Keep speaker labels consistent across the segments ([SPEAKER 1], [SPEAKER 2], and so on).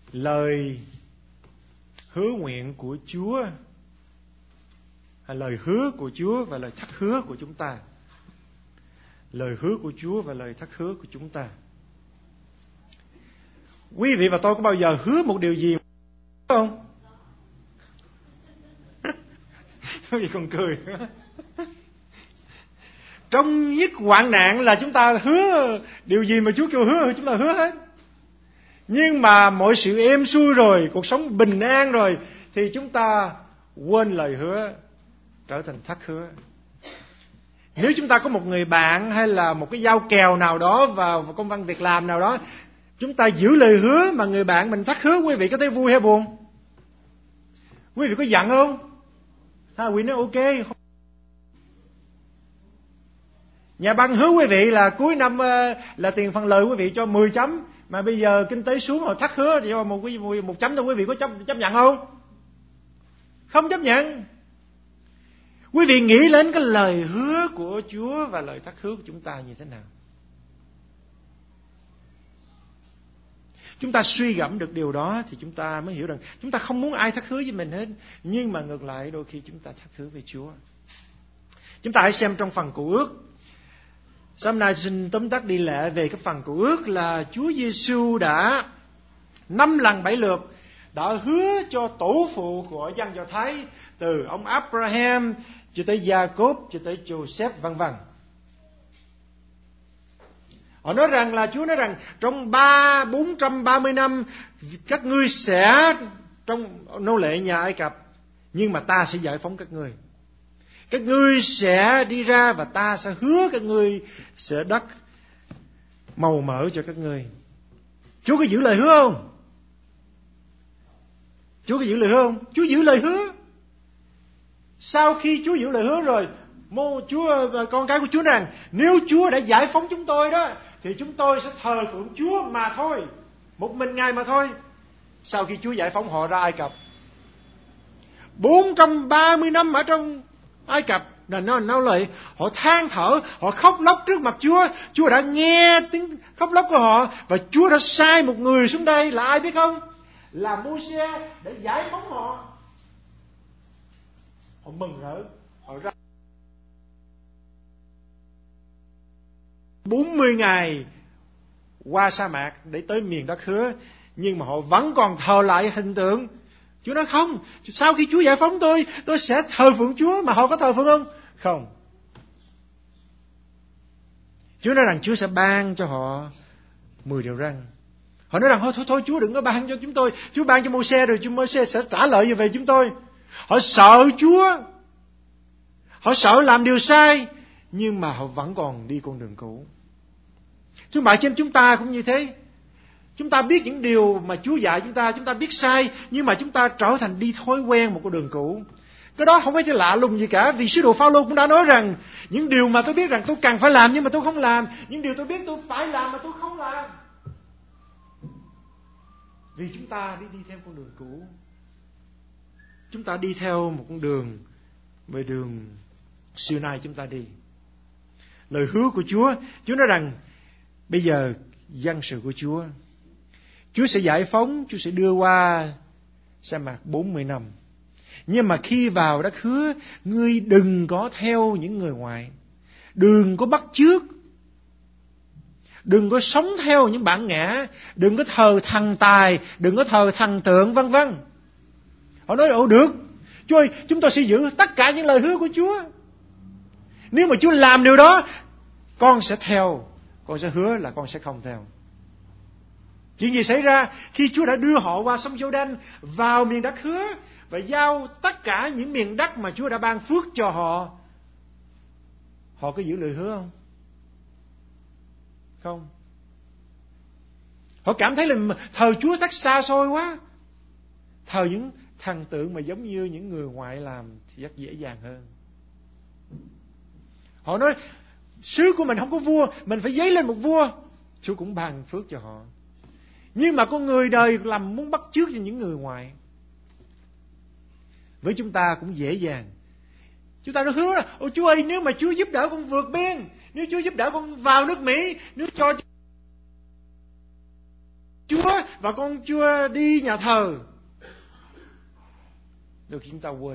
[SPEAKER 1] lời hứa nguyện của Chúa, hay lời hứa của Chúa và lời thất hứa của chúng ta. Lời hứa của Chúa và lời thất hứa của chúng ta. Quý vị và tôi có bao giờ hứa một điều gì không? Quý vị còn cười. Trong nhất hoạn nạn là chúng ta hứa điều gì mà Chúa kêu hứa, chúng ta hứa hết. Nhưng mà mọi sự êm xuôi rồi, cuộc sống bình an rồi, thì chúng ta quên lời hứa, trở thành thất hứa. Nếu chúng ta có một người bạn hay là một cái giao kèo nào đó vào công văn việc làm nào đó, chúng ta giữ lời hứa mà người bạn mình thất hứa, quý vị có thấy vui hay buồn? Quý vị có giận không? Quý vị nói ok. Nhà băng hứa quý vị là cuối năm là tiền phần lời quý vị cho 10 chấm, mà bây giờ kinh tế xuống họ thất hứa cho một chấm thôi, quý vị có chấp nhận không? Không chấp nhận. Quý vị nghĩ đến cái lời hứa của Chúa và lời thất hứa của chúng ta như thế nào? Chúng ta suy gẫm được điều đó thì chúng ta mới hiểu rằng chúng ta không muốn ai thất hứa với mình hết, nhưng mà ngược lại đôi khi chúng ta thất hứa với Chúa. Chúng ta hãy xem trong phần Cựu Ước. Hôm nay xin tóm tắt đi lệ về cái phần Cựu Ước là Chúa Giêsu đã 5 lần 7 lượt đã hứa cho tổ phụ của dân Do Thái, từ ông Abraham cho tới Jacob cho tới Joseph vân vân. Họ nói rằng là Chúa nói rằng trong 430 năm các ngươi sẽ trong nô lệ nhà Ai Cập, nhưng mà ta sẽ giải phóng các ngươi. Các ngươi sẽ đi ra và ta sẽ hứa các ngươi sẽ đất màu mỡ cho các ngươi. Chúa có giữ lời hứa không? Chúa có giữ lời hứa không? Chúa giữ lời hứa. Sau khi Chúa giữ lời hứa rồi, Chúa và con cái của Chúa rằng nếu Chúa đã giải phóng chúng tôi đó, thì chúng tôi sẽ thờ phượng Chúa mà thôi, một mình Ngài mà thôi. Sau khi Chúa giải phóng họ ra Ai Cập, 430 năm ở trong Ai Cập, nó lại họ than thở, họ khóc lóc trước mặt Chúa. Chúa đã nghe tiếng khóc lóc của họ và Chúa đã sai một người xuống đây là ai biết không? Là Môi-se để giải phóng họ. Họ mừng rỡ, họ ra 40 ngày qua sa mạc để tới miền đất hứa, nhưng mà họ vẫn còn thờ lại hình tượng. Chúa nói không, sau khi Chúa giải phóng tôi sẽ thờ phượng Chúa. Mà họ có thờ phượng không? Không. Chúa nói rằng Chúa sẽ ban cho họ 10 điều răn. Họ nói rằng thôi Chúa đừng có ban cho chúng tôi. Chúa ban cho Môi-se rồi Môi-se sẽ trả lời về chúng tôi. Họ sợ Chúa, họ sợ làm điều sai, nhưng mà họ vẫn còn đi con đường cũ. Thưa bạn, trên chúng ta cũng như thế. Chúng ta biết những điều mà Chúa dạy chúng ta biết sai, nhưng mà chúng ta trở thành đi thói quen một con đường cũ. Cái đó không phải lạ lùng gì cả, vì sứ đồ Phao-lô cũng đã nói rằng những điều mà tôi biết rằng tôi cần phải làm nhưng mà tôi không làm, những điều tôi biết tôi phải làm mà tôi không làm. Vì chúng ta đi theo con đường cũ. Chúng ta đi theo một con đường về đường xưa nay chúng ta đi. Lời hứa của Chúa nói rằng bây giờ dân sự của Chúa sẽ giải phóng, Chúa sẽ đưa qua sa mạc 40 năm. Nhưng mà khi vào đất hứa, ngươi đừng có theo những người ngoại, đừng có bắt chước, đừng có sống theo những bản ngã, đừng có thờ thần tài, đừng có thờ thần tượng vân vân. Họ nói được, Chúa ơi, chúng tôi sẽ giữ tất cả những lời hứa của Chúa. Nếu mà Chúa làm điều đó, con sẽ theo, con sẽ hứa là con sẽ không theo. Chuyện gì xảy ra khi Chúa đã đưa họ qua sông Giô-đanh, vào miền đất hứa và giao tất cả những miền đất mà Chúa đã ban phước cho họ? Họ có giữ lời hứa không? Không. Họ cảm thấy là thờ Chúa thật xa xôi quá. Thờ những thần tượng mà giống như những người ngoại làm thì rất dễ dàng hơn. Họ nói xứ của mình không có vua, mình phải dấy lên một vua. Chúa cũng ban phước cho họ. Nhưng mà con người đời làm muốn bắt chước cho những người ngoài. Với chúng ta cũng dễ dàng. Chúng ta nói hứa là ôi Chúa ơi, nếu mà Chúa giúp đỡ con vượt biên, nếu Chúa giúp đỡ con vào nước Mỹ, nếu cho Chúa và con Chúa đi nhà thờ. Đôi khi chúng ta quên.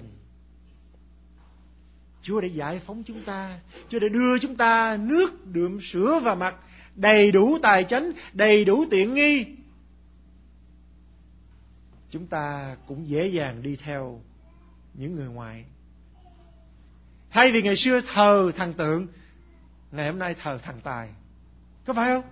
[SPEAKER 1] Chúa đã giải phóng chúng ta. Chúa đã đưa chúng ta nước đượm sữa vào mặt, đầy đủ tài chánh, đầy đủ tiện nghi. Chúng ta cũng dễ dàng đi theo những người ngoại. Thay vì ngày xưa thờ thần tượng, ngày hôm nay thờ thần tài. Có phải không?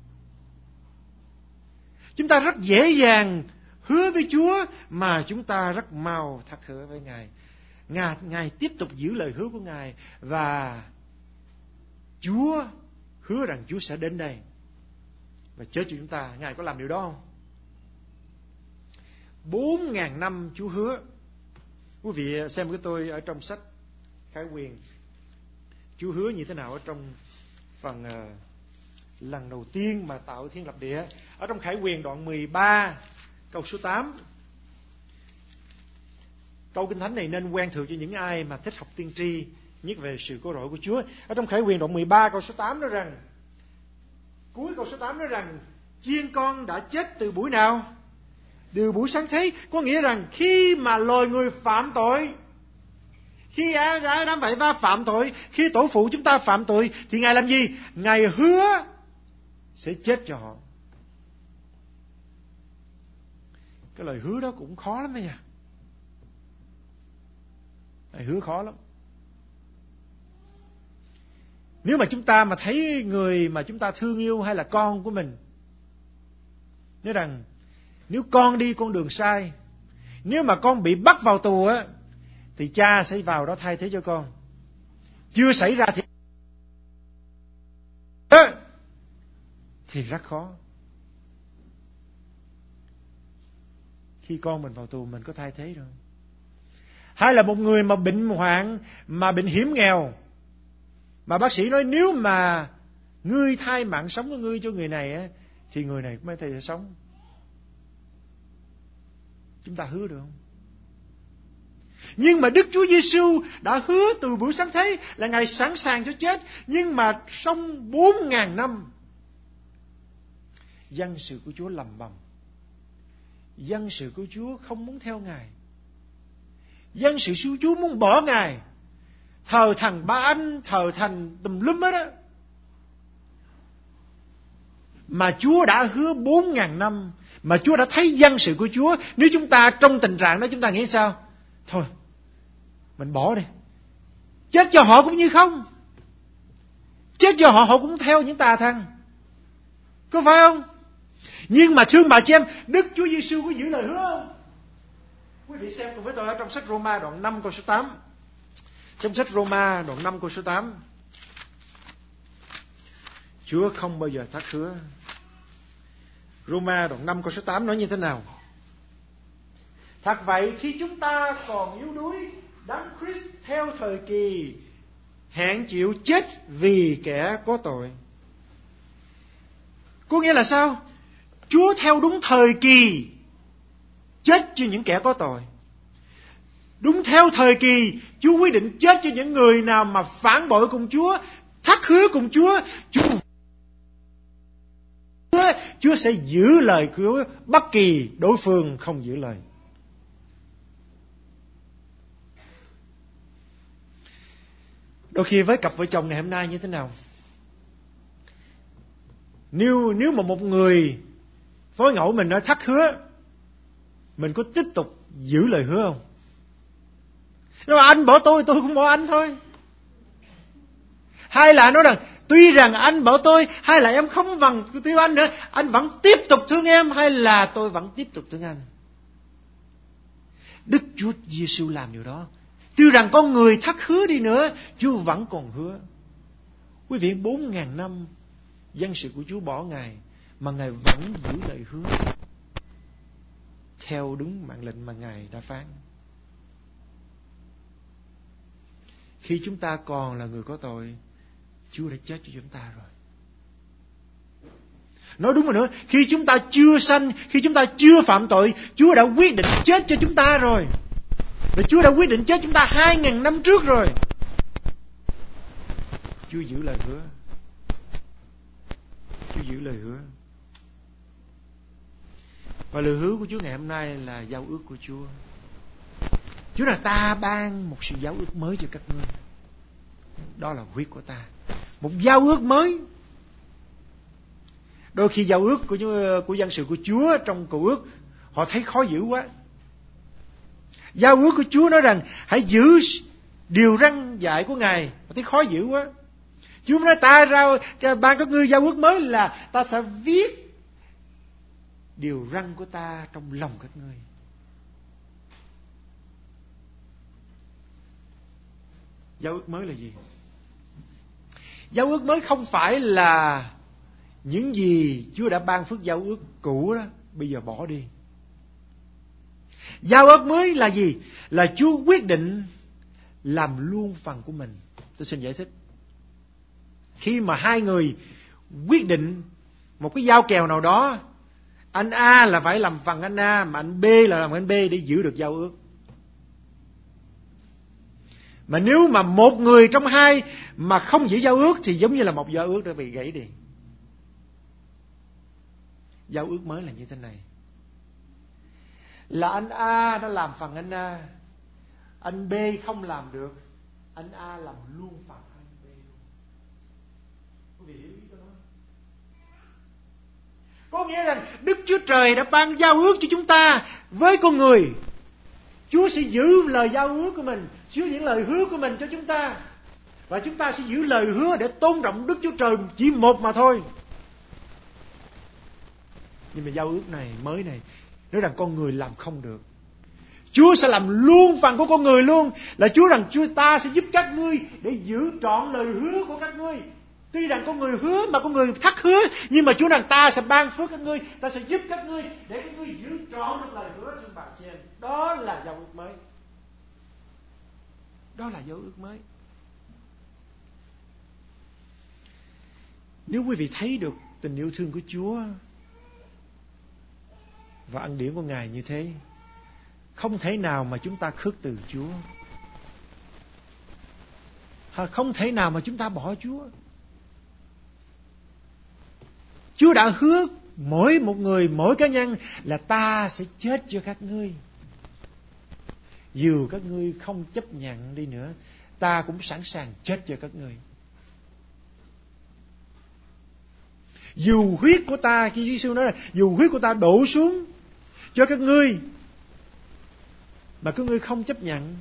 [SPEAKER 1] Chúng ta rất dễ dàng hứa với Chúa mà chúng ta rất mau thất hứa với Ngài. Ngài tiếp tục giữ lời hứa của Ngài, và Chúa hứa rằng Chúa sẽ đến đây và chết cho chúng ta. Ngài có làm điều đó không? 4.000 năm Chúa hứa. Quý vị xem với tôi ở trong sách Khải Huyền, Chúa hứa như thế nào ở trong phần lần đầu tiên mà tạo thiên lập địa. Ở trong Khải Huyền đoạn 13 câu số 8. Câu Kinh Thánh này nên quen thuộc cho những ai mà thích học tiên tri, nhất về sự cứu rỗi của Chúa. Ở trong Khải Huyền đoạn 13 câu số 8 nói rằng, cuối câu số 8 nói rằng, chiên con đã chết từ buổi nào? Từ buổi sáng thế. Có nghĩa rằng khi mà loài người phạm tội, khi Adam và Eva phạm tội, khi tổ phụ chúng ta phạm tội, thì Ngài làm gì? Ngài hứa sẽ chết cho họ. Cái lời hứa đó cũng khó lắm nha. Ngài hứa khó lắm. Nếu mà chúng ta mà thấy người mà chúng ta thương yêu hay là con của mình, nói rằng nếu con đi con đường sai, nếu mà con bị bắt vào tù á, thì cha sẽ vào đó thay thế cho con. Chưa xảy ra thì rất khó. Khi con mình vào tù, mình có thay thế đâu. Hay là một người mà bệnh hoạn, mà bệnh hiểm nghèo, mà bác sĩ nói nếu mà ngươi thay mạng sống của ngươi cho người này á, thì người này cũng mới thể sống. Chúng ta hứa được không? Nhưng mà Đức Chúa Giêsu đã hứa từ buổi sáng thế là Ngài sẵn sàng cho chết. Nhưng mà sau 4.000 năm, dân sự của Chúa lầm bầm. Dân sự của Chúa không muốn theo Ngài. Dân sự của Chúa muốn bỏ Ngài. Thờ thần Ba Anh, thờ thần tùm lum hết á. Mà Chúa đã hứa 4.000 năm, mà Chúa đã thấy dân sự của Chúa. Nếu chúng ta trong tình trạng đó, chúng ta nghĩ sao? Thôi, mình bỏ đi. Chết cho họ cũng như không. Chết cho họ, họ cũng theo những tà thần. Có phải không? Nhưng mà thương bà chị em, Đức Chúa Giêsu có giữ lời hứa không? Quý vị xem cùng với tôi ở trong sách Roma đoạn 5 câu số 8. Trong sách Roma đoạn 5 câu số 8. Chúa không bao giờ thất hứa. Roma đoạn 5 câu số 8 nói như thế nào? Thật vậy, khi chúng ta còn yếu đuối, Đấng Christ theo thời kỳ hẹn chịu chết vì kẻ có tội. Có nghĩa là sao? Chúa theo đúng thời kỳ chết cho những kẻ có tội. Đúng theo thời kỳ, Chúa quyết định chết cho những người nào mà phản bội cùng Chúa, thất hứa cùng Chúa. Chúa sẽ giữ lời của bất kỳ đối phương không giữ lời. Đôi khi với cặp vợ chồng ngày hôm nay như thế nào? Nếu mà một người phối ngẫu mình nói thất hứa, mình có tiếp tục giữ lời hứa không? Nếu mà anh bỏ tôi cũng bỏ anh thôi. Hay là nói rằng tuy rằng anh bỏ tôi, hay là em không bằng yêu anh nữa, anh vẫn tiếp tục thương em, hay là tôi vẫn tiếp tục thương anh. Đức Chúa Giêsu làm điều đó. Tuy rằng con người thất hứa đi nữa, Chúa vẫn còn hứa. Quý vị, 4.000 năm dân sự của Chúa bỏ Ngài, mà Ngài vẫn giữ lời hứa theo đúng mạng lệnh mà Ngài đã phán. Khi chúng ta còn là người có tội, Chúa đã chết cho chúng ta rồi. Nói đúng rồi nữa, khi chúng ta chưa sanh, khi chúng ta chưa phạm tội, Chúa đã quyết định chết cho chúng ta rồi. Và Chúa đã quyết định chết chúng ta 2.000 năm trước rồi. Chúa giữ lời hứa. Chúa giữ lời hứa. Và lời hứa của Chúa ngày hôm nay là giao ước của Chúa. Chúa là ta ban một sự giao ước mới cho các ngươi. Đó là huyết của ta. Một giao ước mới. Đôi khi giao ước của dân sự của Chúa trong Cựu Ước, họ thấy khó giữ quá. Giao ước của Chúa nói rằng hãy giữ điều răn dạy của Ngài, họ thấy khó giữ quá. Chúa nói ta ra ban các ngươi giao ước mới là ta sẽ viết điều răn của ta trong lòng các ngươi. Giao ước mới là gì? Giao ước mới không phải là những gì Chúa đã ban phước giao ước cũ đó bây giờ bỏ đi. Giao ước mới là gì? Là Chúa quyết định làm luôn phần của mình. Tôi xin giải thích. Khi mà hai người quyết định một cái giao kèo nào đó, anh A là phải làm phần anh A, mà anh B là làm anh B để giữ được giao ước. Mà nếu mà một người trong hai mà không giữ giao ước thì giống như là một giao ước đã bị gãy đi. Giao ước mới là như thế này. Là anh A đã làm phần anh A, anh B không làm được, anh A làm luôn phần anh B luôn. Quý vị hiểu ý tôi nói? Có nghĩa rằng Đức Chúa Trời đã ban giao ước cho chúng ta với con người. Chúa sẽ giữ lời giao ước của mình, Chúa giữ lời hứa của mình cho chúng ta. Và chúng ta sẽ giữ lời hứa để tôn trọng Đức Chúa Trời chỉ một mà thôi. Nhưng mà giao ước này, mới này, nói rằng con người làm không được. Chúa sẽ làm luôn phần của con người luôn. Là Chúa rằng Chúa ta sẽ giúp các ngươi để giữ trọn lời hứa của các ngươi. Tuy rằng con người hứa mà con người thất hứa, nhưng mà Chúa rằng ta sẽ ban phước các ngươi, ta sẽ giúp các ngươi để các ngươi giữ trọn được lời hứa trên bàn trên. Đó là giao ước mới. Đó là giao ước mới. Nếu quý vị thấy được tình yêu thương của Chúa và ân điển của Ngài như thế, không thể nào mà chúng ta khước từ Chúa. Không thể nào mà chúng ta bỏ Chúa. Chúa đã hứa mỗi một người, mỗi cá nhân là ta sẽ chết cho các ngươi. Dù các ngươi không chấp nhận đi nữa, ta cũng sẵn sàng chết cho các ngươi. Dù huyết của ta, khi Chúa Giêsu nói là dù huyết của ta đổ xuống cho các ngươi mà các ngươi không chấp nhận,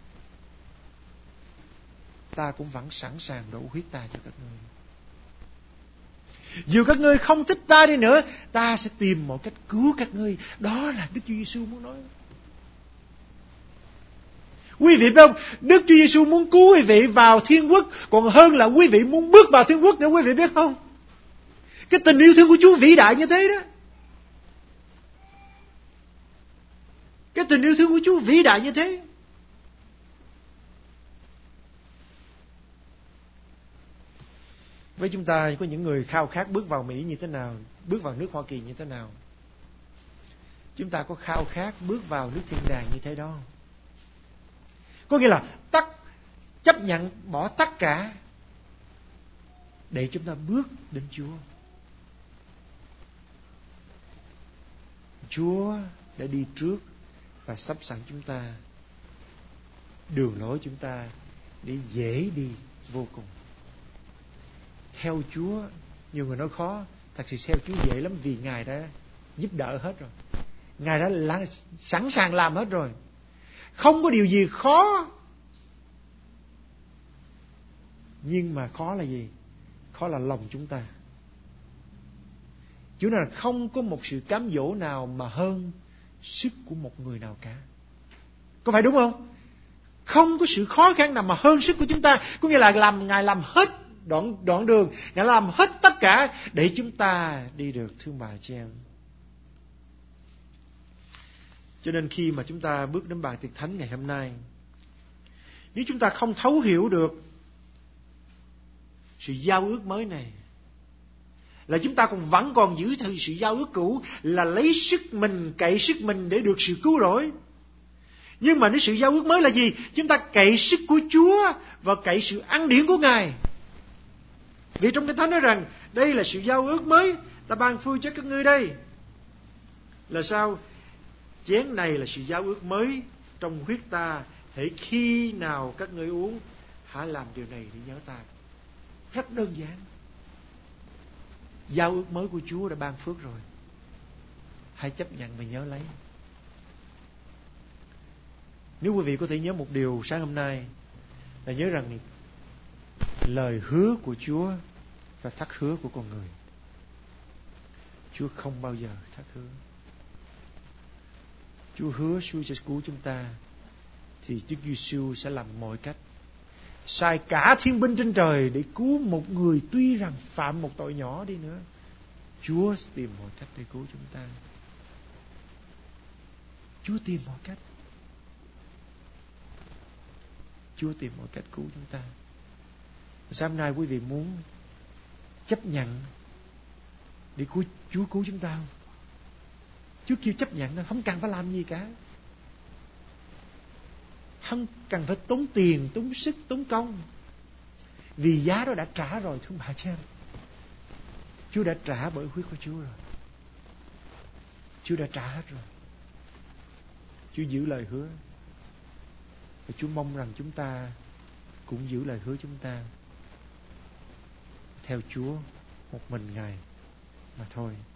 [SPEAKER 1] ta cũng vẫn sẵn sàng đổ huyết ta cho các ngươi. Dù các ngươi không thích ta đi nữa, ta sẽ tìm mọi cách cứu các ngươi. Đó là Đức Chúa Giêsu muốn nói. Quý vị biết không? Đức Chúa Giêsu muốn cứu quý vị vào thiên quốc còn hơn là quý vị muốn bước vào thiên quốc nữa, quý vị biết không? Cái tình yêu thương của Chúa vĩ đại như thế đó. Cái tình yêu thương của Chúa vĩ đại như thế. Với chúng ta có những người khao khát bước vào Mỹ như thế nào, bước vào nước Hoa Kỳ như thế nào. Chúng ta có khao khát bước vào nước thiên đàng như thế đó. Có nghĩa là chấp nhận bỏ tất cả để chúng ta bước đến Chúa. Chúa đã đi trước và sắp sẵn chúng ta, đường lối chúng ta để dễ đi vô cùng. Theo Chúa, nhiều người nói khó, thật sự theo Chúa dễ lắm vì Ngài đã giúp đỡ hết rồi. Ngài đã sẵn sàng làm hết rồi. Không có điều gì khó. Nhưng mà khó là gì? Khó là lòng chúng ta. Chúa nói là không có một sự cám dỗ nào mà hơn sức của một người nào cả. Có phải đúng không? Không có sự khó khăn nào mà hơn sức của chúng ta. Có nghĩa là Ngài làm hết đoạn đường, Ngài làm hết tất cả để chúng ta đi được, thương bà chị em. Cho nên khi mà chúng ta bước đến bàn tiệc thánh ngày hôm nay, nếu chúng ta không thấu hiểu được sự giao ước mới này, là chúng ta vẫn còn giữ sự giao ước cũ, là lấy sức mình, cậy sức mình để được sự cứu rỗi. Nhưng mà nếu sự giao ước mới là gì? Chúng ta cậy sức của Chúa và cậy sự ân điển của Ngài. Vì trong Kinh Thánh nói rằng đây là sự giao ước mới ta ban phước cho các ngươi đây. Là sao? Chén này là sự giao ước mới trong huyết ta, hễ khi nào các ngươi uống, hãy làm điều này để nhớ ta. Rất đơn giản. Giao ước mới của Chúa đã ban phước rồi, hãy chấp nhận và nhớ lấy. Nếu quý vị có thể nhớ một điều sáng hôm nay, là nhớ rằng lời hứa của Chúa và thất hứa của con người. Chúa không bao giờ thất hứa. Chúa hứa Chúa sẽ cứu chúng ta, thì Đức Giêsu sẽ làm mọi cách, sai cả thiên binh trên trời để cứu một người tuy rằng phạm một tội nhỏ đi nữa. Chúa sẽ tìm mọi cách để cứu chúng ta. Chúa tìm mọi cách. Chúa tìm mọi cách cứu chúng ta. Sáng nay quý vị muốn chấp nhận để Chúa cứu chúng ta không? Chúa kêu chấp nhận đó, không cần phải làm gì cả. Không cần phải tốn tiền, tốn sức, tốn công. Vì giá đó đã trả rồi, thưa bà chị em. Chúa đã trả bởi huyết của Chúa rồi. Chúa đã trả hết rồi. Chúa giữ lời hứa. Và Chúa mong rằng chúng ta cũng giữ lời hứa chúng ta, theo Chúa một mình Ngài mà thôi.